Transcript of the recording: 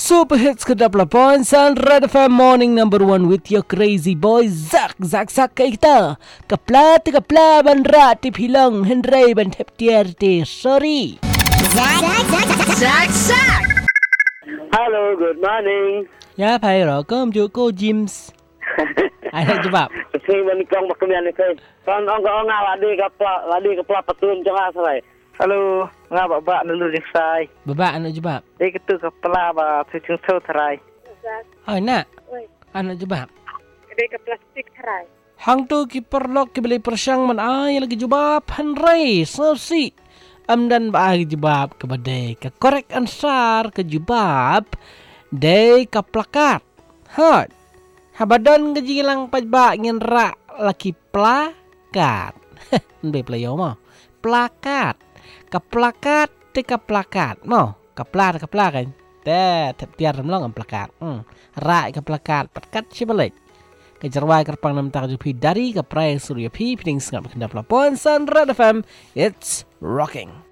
Super hits kedap lapon San Red FM morning number 1 with your crazy boy Zak kita. Kapla bandra tip hilang Henry ban tep tiar te sorry. Zak. Hello, good morning. Ya phải rồi cơm chú cô James. Ai nak jawab? Saya menikah makamian ni saya. Kan orang ladi kapla patun jangan sarai. Hello, ngabak dulu ni saya. Babak nak jawab. Dia ketu kapla ba sing sau sarai. Ai nak? Anak jawab. Dia ke plastik terai. Hang tu kiper lok ke beli persang man ai lagi jawab Henry sorry. Amdan ba lagi jawab kepada ke correct answer ke jawab de ke plakat. Hot. Habadan ke jilang pajba ngin rak laki plakat. Be playo mo. Plakat. Ke plakat te ke plakat. Mo, ke plakat. Te tiar ramlong am plakat. Rak ke plakat patkat sibalik. Ke jarwai kerpang nam tak jupi dari ke prai surya pi piding sengap kendap lapon San Red FM. It's rocking.